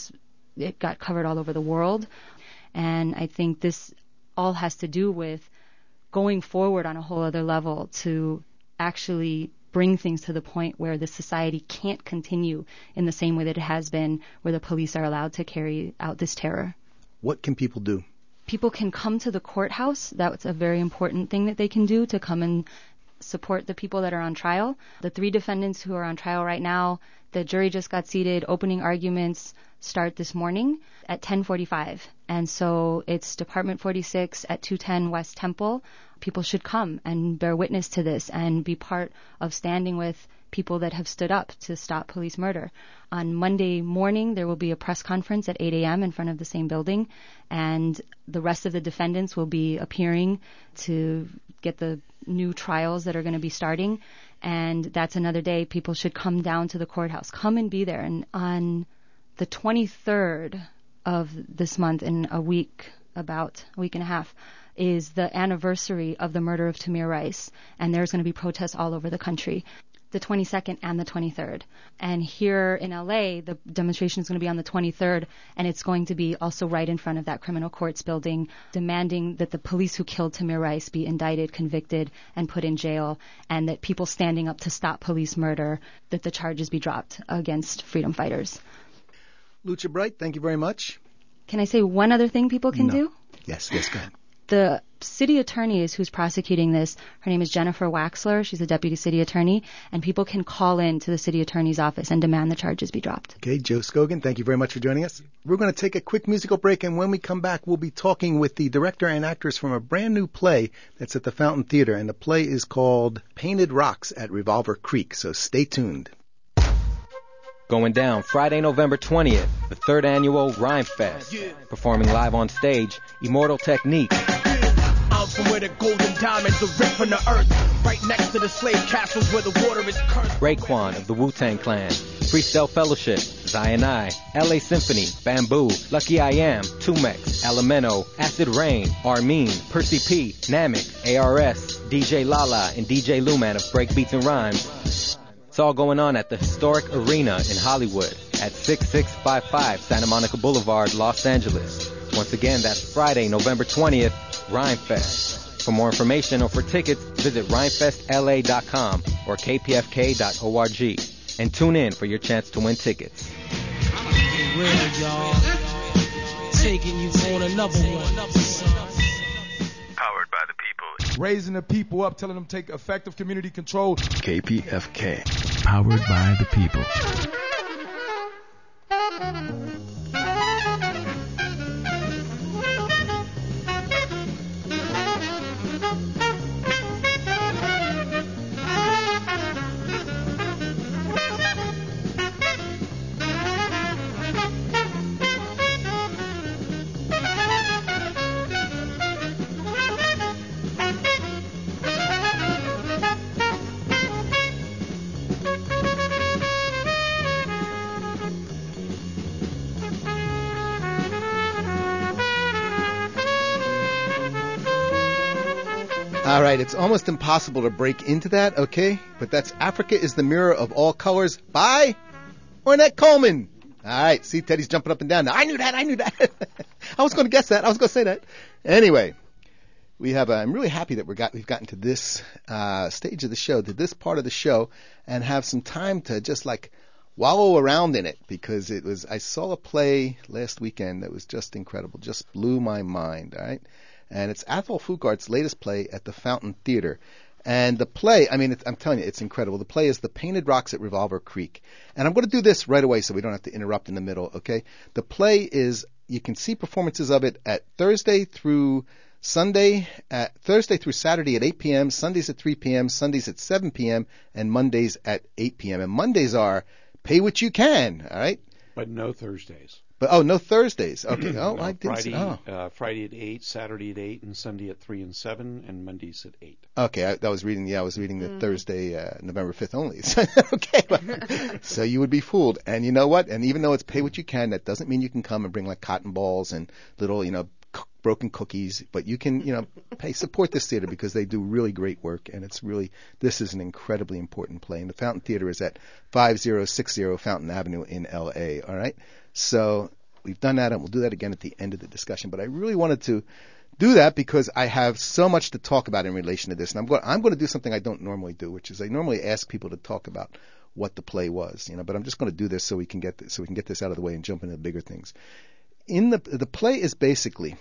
got covered all over the world. And I think this all has to do with going forward on a whole other level to actually bring things to the point where the society can't continue in the same way that it has been, where the police are allowed to carry out this terror. What can people do? People can come to the courthouse. That's a very important thing that they can do, to come and support the people that are on trial. The 3 defendants who are on trial right now, the jury just got seated. Opening arguments start this morning at 10:45. And so it's Department 46 at 210 West Temple. People should come and bear witness to this and be part of standing with people that have stood up to stop police murder. On Monday morning, there will be a press conference at 8 a.m. in front of the same building, and the rest of the defendants will be appearing to get the new trials that are going to be starting. And that's another day people should come down to the courthouse. Come and be there. And on the 23rd of this month, in about a week and a half, is the anniversary of the murder of Tamir Rice. And there's going to be protests all over the country, the 22nd and the 23rd. And here in LA, the demonstration is going to be on the 23rd, and it's going to be also right in front of that criminal courts building, demanding that the police who killed Tamir Rice be indicted, convicted, and put in jail, and that people standing up to stop police murder, that the charges be dropped against freedom fighters. Lucha Bright, thank you very much. Can I say one other thing people can do? Yes, go ahead. The city attorney is who's prosecuting this. Her name is Jennifer Waxler. She's a deputy city attorney, and people can call in to the city attorney's office and demand the charges be dropped. Okay, Joe Scogan, thank you very much for joining us. We're going to take a quick musical break, and when we come back, we'll be talking with the director and actress from a brand new play that's at the Fountain Theater, and the play is called Painted Rocks at Revolver Creek, so stay tuned. Going down Friday, November 20th, the 3rd annual Rhyme Fest. Performing live on stage, Immortal Technique, I'm from where the golden diamonds are ripped from the earth, right next to the slave castles where the water is cursed. Raekwon of the Wu-Tang Clan, Freestyle Fellowship, Zion I, LA Symphony, Bamboo, Lucky I Am, Tumex, Alameno, Acid Rain, Armin, Percy P, Namek, ARS, DJ Lala, and DJ Luman of Breakbeats and Rhymes. It's all going on at the historic arena in Hollywood at 6655 Santa Monica Boulevard, Los Angeles. Once again, that's Friday, November 20th, Rhymefest. For more information or for tickets, visit rhymefestla.com or kpfk.org. And tune in for your chance to win tickets. Get real, y'all. Taking you on another one. Powered by the people. Raising the people up, telling them to take effective community control. KPFK. Powered by the people. All right, it's almost impossible to break into that, okay? But that's Africa is the Mirror of All Colors by Ornette Coleman. All right, see, Teddy's jumping up and down now. I knew that. I was going to guess that. I was going to say that. Anyway, I'm really happy that we've gotten to this stage of the show, to this part of the show, and have some time to just like wallow around in it, because I saw a play last weekend that was just incredible, just blew my mind, all right? And it's Athol Fugard's latest play at the Fountain Theater. And the play, I'm telling you, it's incredible. The play is The Painted Rocks at Revolver Creek. And I'm going to do this right away so we don't have to interrupt in the middle, okay? The play is, you can see performances of it at Thursday through Saturday at 8 p.m., Sundays at 3 p.m., Sundays at 7 p.m., and Mondays at 8 p.m. And Mondays are pay what you can, all right? But no Thursdays. No Thursdays. Okay. No, I didn't. Friday at 8, Saturday at 8, and Sunday at 3 and 7, and Mondays at 8. Okay, I was reading the Thursday, November 5th only. Okay, so you would be fooled. And you know what? And even though it's pay what you can, that doesn't mean you can come and bring like cotton balls and little, broken cookies. But you can, support this theater because they do really great work. And this is an incredibly important play. And the Fountain Theater is at 5060 Fountain Avenue in L.A., all right? So we've done that, and we'll do that again at the end of the discussion. But I really wanted to do that because I have so much to talk about in relation to this. And I'm going to do something I don't normally do, which is I normally ask people to talk about what the play was, but I'm just going to do this so we can get this out of the way and jump into the bigger things. The play is basically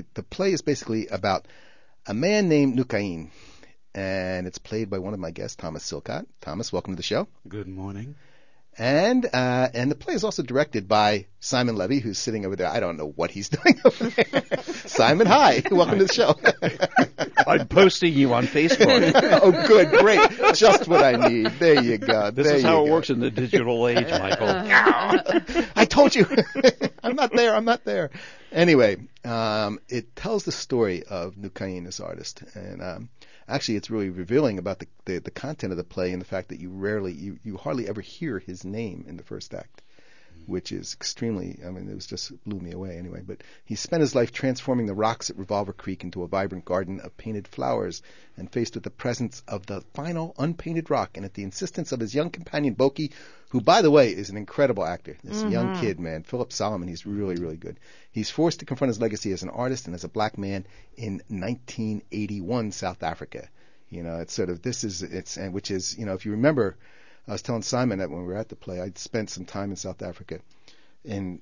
about a man named Nukain, and it's played by one of my guests, Thomas Silcott. Thomas, welcome to the show. Good morning. And the play is also directed by Simon Levy, who's sitting over there. I don't know what he's doing over there. Simon, hi. Welcome to the show. I'm posting you on Facebook. Oh, good. Great. Just what I need. There you go. This is how it works in the digital age, Michael. I told you. I'm not there. Anyway, it tells the story of Nukain, this artist. And actually, it's really revealing about the content of the play and the fact that you hardly ever hear his name in the first act, which is extremely, it was just blew me away anyway. But he spent his life transforming the rocks at Revolver Creek into a vibrant garden of painted flowers, and faced with the presence of the final unpainted rock, and at the insistence of his young companion Boki, who, by the way, is an incredible actor. This young kid, man, Philip Solomon, he's really, really good. He's forced to confront his legacy as an artist and as a black man in 1981 South Africa. It's sort of which is, if you remember, I was telling Simon that when we were at the play, I'd spent some time in South Africa, and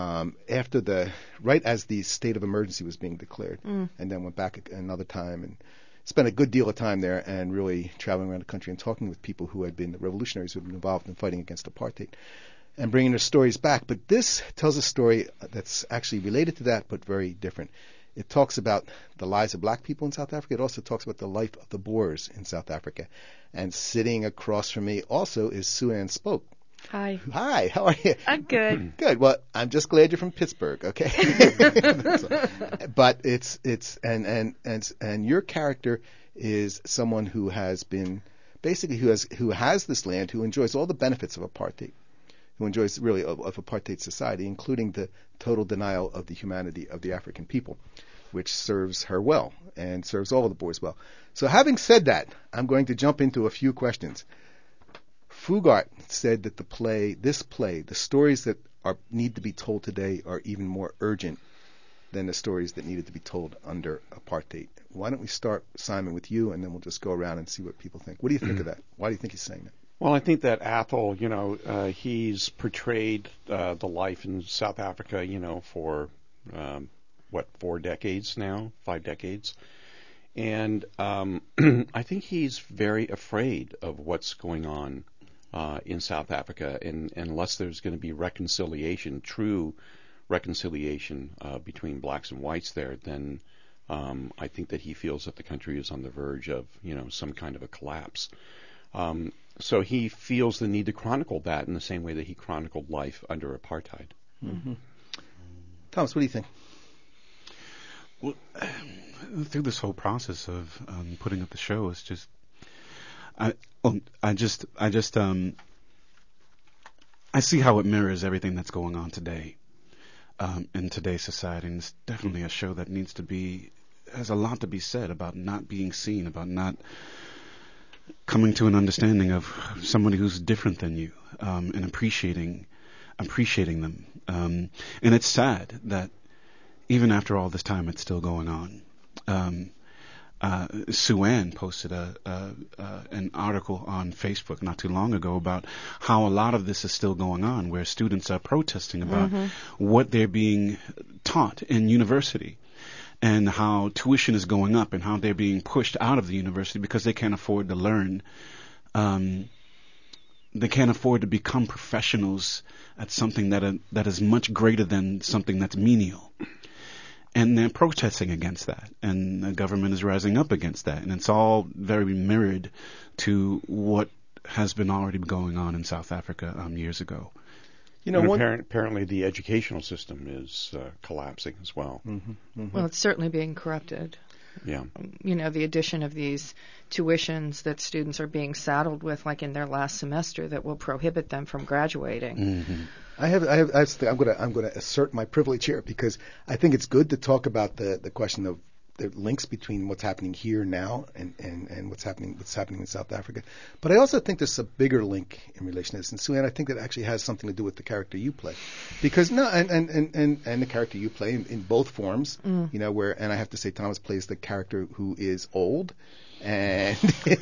right as the state of emergency was being declared, and then went back another time and spent a good deal of time there, and really traveling around the country and talking with people who had been the revolutionaries who had been involved in fighting against apartheid, and bringing their stories back. But this tells a story that's actually related to that, but very different. It talks about the lives of black people in South Africa. It also talks about the life of the Boers in South Africa. And sitting across from me also is Sue Ann Spoke, Hi. Hi, how are you? I'm good. Good. Well, I'm just glad you're from Pittsburgh, okay? But and your character is someone who has been basically who has this land, who enjoys all the benefits of apartheid, who enjoys really of apartheid society, including the total denial of the humanity of the African people, which serves her well and serves all of the boys well. So having said that, I'm going to jump into a few questions. Fugart said that the stories that need to be told today are even more urgent than the stories that needed to be told under apartheid. Why don't we start, Simon, with you, and then we'll just go around and see what people think. What do you think of that? Why do you think he's saying that? Well, I think that Athol, he's portrayed the life in South Africa, for 5 decades now, and I think he's very afraid of what's going on in South Africa, and unless there's going to be true reconciliation between blacks and whites there, then I think that he feels that the country is on the verge of, some kind of a collapse. So he feels the need to chronicle that in the same way that he chronicled life under apartheid. Mm-hmm. Thomas, what do you think? Well, through this whole process of putting up the show, it's just, I see how it mirrors everything that's going on today in today's society, and it's definitely a show that has a lot to be said about not being seen, about not coming to an understanding of somebody who's different than you, and appreciating them. And it's sad that even after all this time, it's still going on. Sue Ann posted an article on Facebook not too long ago about how a lot of this is still going on, where students are protesting about what they're being taught in university, and how tuition is going up, and how they're being pushed out of the university because they can't afford to learn. They can't afford to become professionals at something that is much greater than something that's menial. And they're protesting against that, and the government is rising up against that, and it's all very mirrored to what has been already going on in South Africa years ago. Apparently the educational system is collapsing as well. Mm-hmm, mm-hmm. Well, it's certainly being corrupted. Yeah. The addition of these tuitions that students are being saddled with, like in their last semester, that will prohibit them from graduating. Mm-hmm. I'm going to assert my privilege here, because I think it's good to talk about the question of the links between what's happening here now and what's happening in South Africa. But I also think there's a bigger link in relation to this. And Sue Ann, I think that actually has something to do with the character you play, because and the character you play in both forms, and I have to say Thomas plays the character who is old and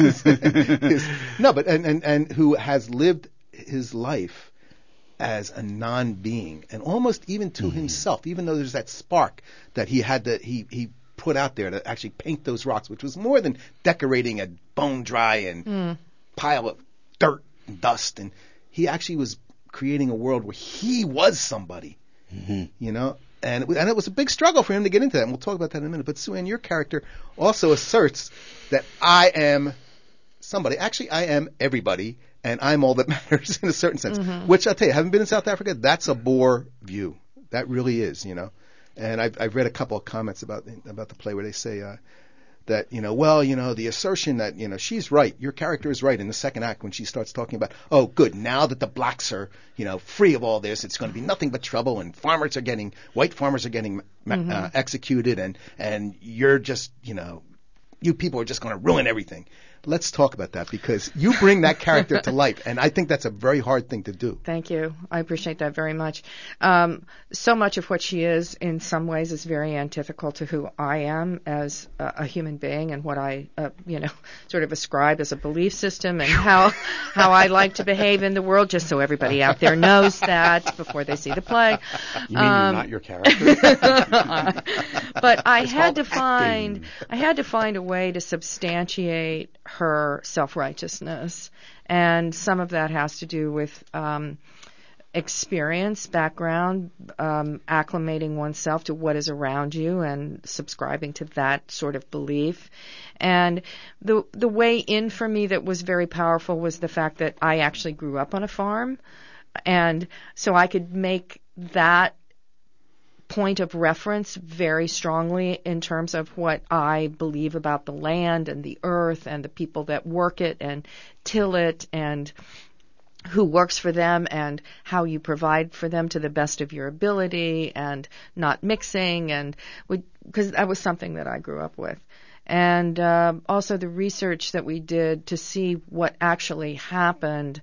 and who has lived his life as a non-being, and almost even to himself, even though there's that spark that he put out there to actually paint those rocks, which was more than decorating a bone dry and pile of dirt and dust, and he actually was creating a world where he was somebody, and it was a big struggle for him to get into that, and we'll talk about that in a minute. But Sue Ann, your character also asserts that I am somebody. Actually, I am everybody, and I'm all that matters in a certain sense, which I'll tell you, having been in South Africa, that's a Boer view. That really is, And I've read a couple of comments about the play where they say that, the assertion that, she's right, your character is right in the second act when she starts talking about, oh, good, now that the blacks are, free of all this, it's going to be nothing but trouble, and white farmers are getting executed, and you're just, you people are just going to ruin everything. Let's talk about that, because you bring that character to life, and I think that's a very hard thing to do. Thank you. I appreciate that very much. So much of what she is, in some ways, is very antithetical to who I am as a human being, and what I, sort of ascribe as a belief system, and how I like to behave in the world, just so everybody out there knows that before they see the play. You mean you're not your character? But I had to find a way to substantiate her self-righteousness, and some of that has to do with experience, background, acclimating oneself to what is around you and subscribing to that sort of belief. And the way in for me that was very powerful was the fact that I actually grew up on a farm. And so I could make that point of reference very strongly in terms of what I believe about the land and the earth and the people that work it and till it and who works for them and how you provide for them to the best of your ability and not mixing, and because that was something that I grew up with. And also the research that we did to see what actually happened.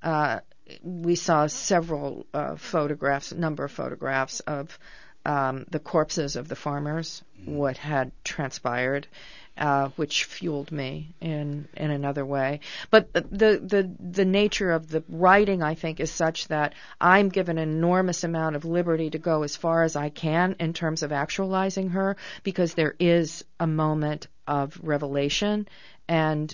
We saw several number of photographs of the corpses of the farmers, what had transpired, which fueled me in another way. But the nature of the writing, I think, is such that I'm given an enormous amount of liberty to go as far as I can in terms of actualizing her, because there is a moment of revelation and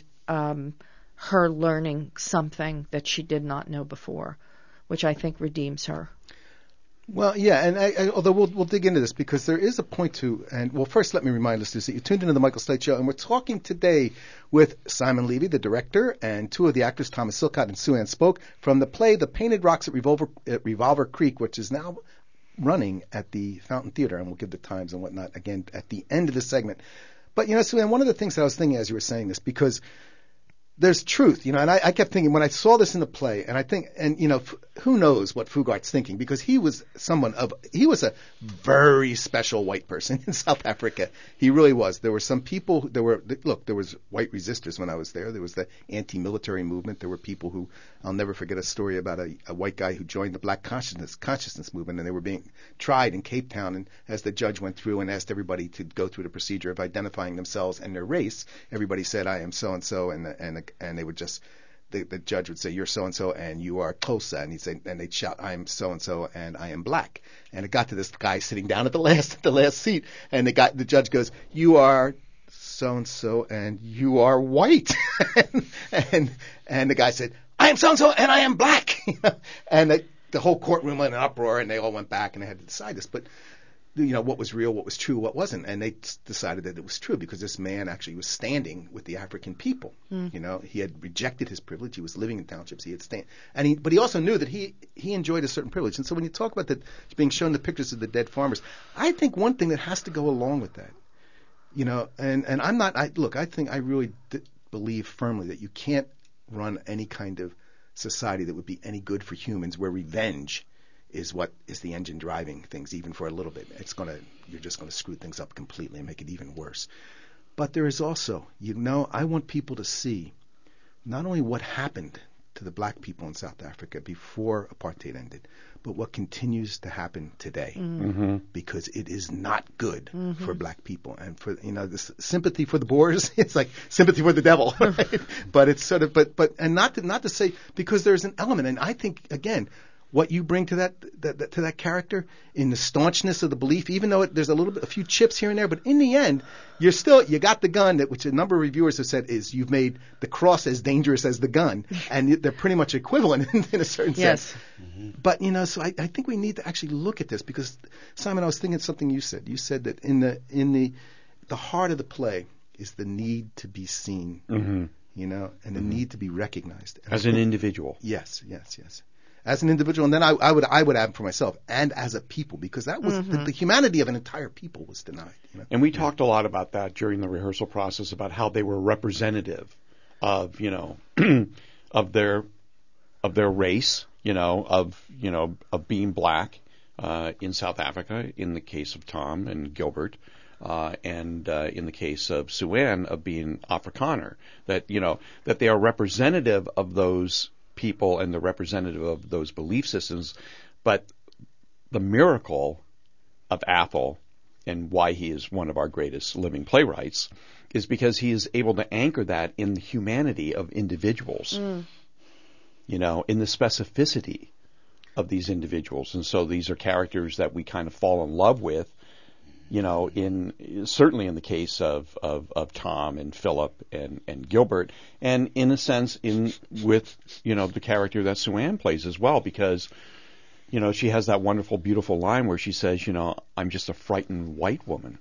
her learning something that she did not know before, which I think redeems her. Well, yeah, and although we'll dig into this because there is a point to, and well, first let me remind listeners that you tuned into the Michael Slate Show, and we're talking today with Simon Levy, the director, and two of the actors, Thomas Silcott and Sue Ann Spoke, from the play The Painted Rocks at Revolver Creek, which is now running at the Fountain Theater, and we'll give the times and whatnot again at the end of the segment. But, Sue Ann, one of the things that I was thinking as you were saying this, because there's truth, and I kept thinking when I saw this in the play, and I think, and who knows what Fugart's thinking, because he was a very special white person in South Africa. He really was. There were some people, there was white resistors when I was there. There was the anti-military movement. There were people who, I'll never forget a story about a white guy who joined the Black Consciousness movement, and they were being tried in Cape Town, and as the judge went through and asked everybody to go through the procedure of identifying themselves and their race, everybody said, I am so-and-so, and they would just, the judge would say, you're so-and-so and you are Xhosa, and he'd say, and they'd shout, I am so-and-so and I am black. And it got to this guy sitting down at the last seat, and the judge goes, you are so-and-so and you are white. and the guy said, I am so-and-so and I am black. And the whole courtroom went in an uproar, and they all went back and they had to decide this. But what was real, what was true, what wasn't. And they decided that it was true because this man actually was standing with the African people. He had rejected his privilege. He was living in townships. But he also knew that he enjoyed a certain privilege. And so when you talk about being shown the pictures of the dead farmers, I think one thing that has to go along with that, and I'm not, I really believe firmly that you can't run any kind of society that would be any good for humans where revenge is what is the engine driving things, even for a little bit. You're just going to screw things up completely and make it even worse. But there is also, I want people to see not only what happened to the black people in South Africa before apartheid ended, but what continues to happen today, because it is not good for black people. And for this sympathy for the Boers, it's like sympathy for the devil. Right? But it's sort of, and not to say, because there's an element, and I think again, what you bring to that character in the staunchness of the belief, even though there's a few chips here and there, but in the end, you got the gun, which a number of reviewers have said is you've made the cross as dangerous as the gun, and they're pretty much equivalent in a certain sense. But so I think we need to actually look at this, because Simon, I was thinking something you said. You said that in the heart of the play is the need to be seen, and the need to be recognized as an individual. Yes. As an individual, and then I would add for myself, and as a people, because that was the humanity of an entire people was denied. And we talked a lot about that during the rehearsal process, about how they were representative of of their race, of being black in South Africa, in the case of Tom and Gilbert, and in the case of Sue Ann, of being Afrikaner, that they are representative of those people and the representative of those belief systems. But the miracle of Athol, and why he is one of our greatest living playwrights, is because he is able to anchor that in the humanity of individuals, in the specificity of these individuals. And so these are characters that we kind of fall in love with, certainly in the case of Tom and Philip and Gilbert, and in a sense with the character that Sue Ann plays as well, because she has that wonderful, beautiful line where she says, I'm just a frightened white woman,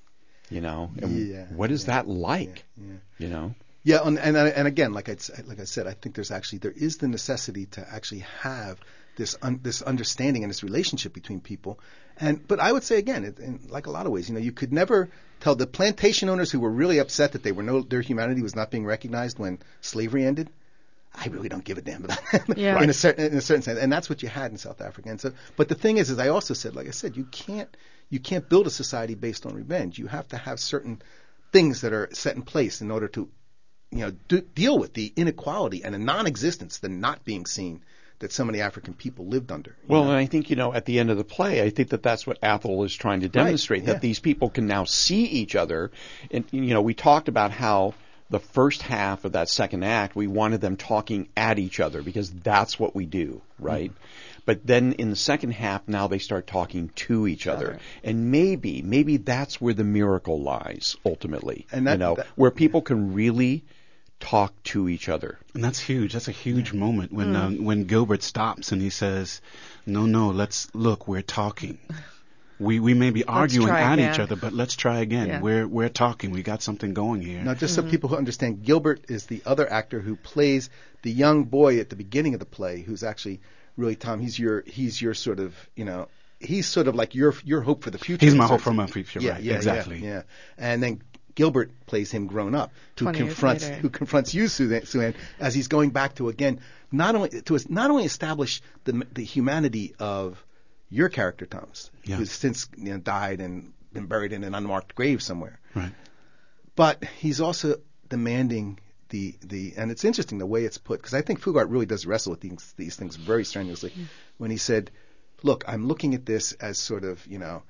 what is that like, Yeah, and again, like I said, I think there is the necessity to actually have this understanding and this relationship between people. But I would say again, in like a lot of ways, you could never tell the plantation owners who were really upset that their humanity was not being recognized when slavery ended. I really don't give a damn about that in a certain sense, and that's what you had in South Africa. And so, but the thing is I also said, like I said, you can't build a society based on revenge. You have to have certain things that are set in place in order to, deal with the inequality and the non-existence, the not being seen that so many African people lived under. Well, and I think, at the end of the play, I think that's what Athol is trying to demonstrate, that these people can now see each other. And, we talked about how the first half of that second act, we wanted them talking at each other because that's what we do, right? Mm-hmm. But then in the second half, now they start talking to each other. And maybe that's where the miracle lies, ultimately, and where people can really talk to each other. And that's huge. That's a huge moment when Gilbert stops and he says, no, let's look, we're talking. We may be arguing at each other, but let's try again. Yeah. We're talking. We got something going here. Now, just so people who understand, Gilbert is the other actor who plays the young boy at the beginning of the play, who's actually really, Tom, he's your sort of, he's sort of like your hope for the future. He's my hope for my future, right? Yeah, exactly. Yeah. And then Gilbert plays him grown up, who confronts you, Sue-Ann, as he's going back to again not only establish the humanity of your character, Thomas, who's since died and been buried in an unmarked grave somewhere. Right. But he's also demanding and it's interesting the way it's put, because I think Fugart really does wrestle with these things very strenuously. When he said, "Look, I'm looking at this as sort of,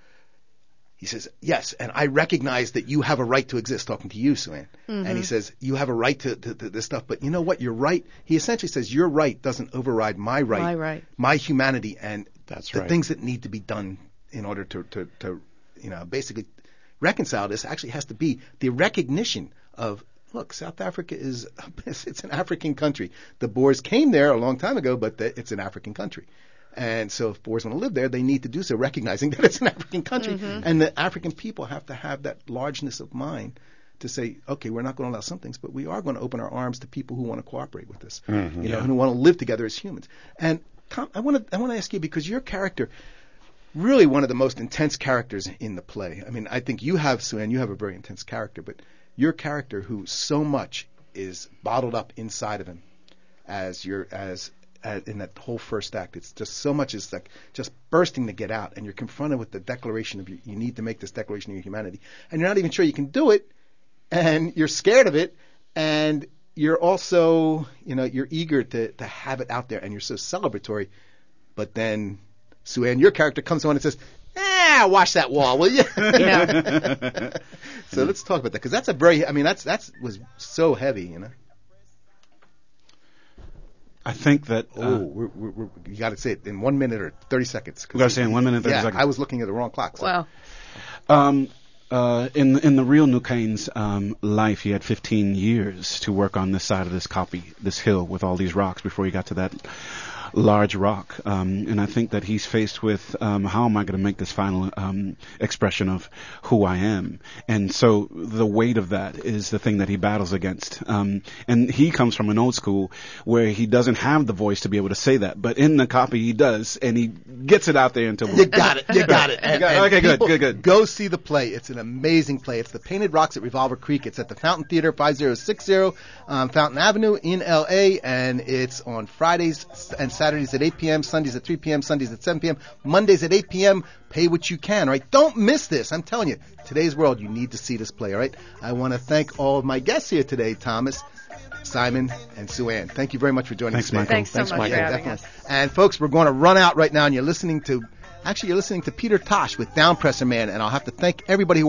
he says, yes, and I recognize that you have a right to exist," talking to you, Sue-Ann. Mm-hmm. And he says, you have a right to this stuff, but you know what? You're right. He essentially says, your right doesn't override my right, my humanity, and the things that need to be done in order to basically reconcile this actually has to be the recognition of, look, South Africa it's an African country. The Boers came there a long time ago, but it's an African country. And so if Boers want to live there, they need to do so, recognizing that it's an African country. Mm-hmm. And the African people have to have that largeness of mind to say, okay, we're not going to allow some things, but we are going to open our arms to people who want to cooperate with us, who want to live together as humans. And Tom, I want to ask you, because your character, really one of the most intense characters in the play. I mean, I think you have, Sue-Ann, you have a very intense character, but your character, who so much is bottled up inside of him, in that whole first act, it's just so much is like just bursting to get out, and you're confronted with the declaration of you need to make this declaration of your humanity, and you're not even sure you can do it, and you're scared of it, and you're also, you're eager to have it out there, and you're so celebratory, but then Sue-Ann, your character, comes on and says, wash that wall, will you? Yeah. So let's talk about that, because that's that was so heavy, I think that you got to say it in 1 minute or 30 seconds. We got to say in 1 minute 30 seconds. I was looking at the wrong clock. So. Wow. In the real Nukane's life, he had 15 years to work on this side of this hill with all these rocks before he got to that large rock. And I think that he's faced with how am I going to make this final expression of who I am? And so the weight of that is the thing that he battles against. And he comes from an old school where he doesn't have the voice to be able to say that. But in the copy, he does, and he gets it out there until... You got it. Okay, good. Go see the play. It's an amazing play. It's The Painted Rocks at Revolver Creek. It's at the Fountain Theater, 5060 Fountain Avenue in L.A., and it's on Fridays and Saturdays at 8 p.m., Sundays at 3 p.m., Sundays at 7 p.m., Mondays at 8 p.m. Pay what you can, all right? Don't miss this. I'm telling you, today's world, you need to see this play, all right? I want to thank all of my guests here today, Thomas, Simon, and Sue-Ann. Thank you very much for joining us. Thanks so much for having us. And folks, we're going to run out right now, and you're listening to Peter Tosh with Downpresser Man, and I'll have to thank everybody who